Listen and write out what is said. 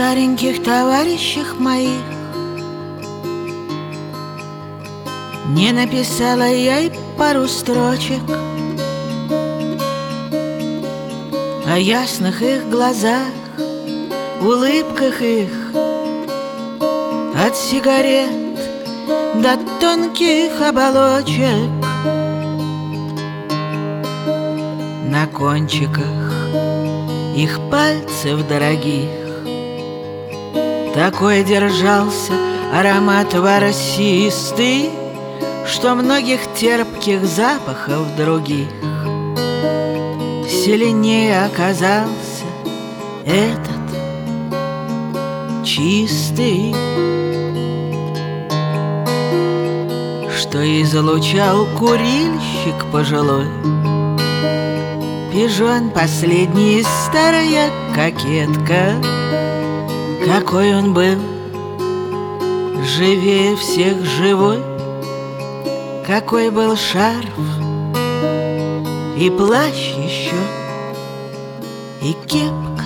стареньких товарищах моих не написала я и пару строчек о ясных их глазах, улыбках их, от сигарет до тонких оболочек. На кончиках их пальцев дорогих такой держался аромат ворсистый, что многих терпких запахов других сильнее оказался этот чистый, что излучал курильщик пожилой, пижон последний, старая кокетка. Какой он был, живее всех живой, какой был шарф и плащ еще, и кепка.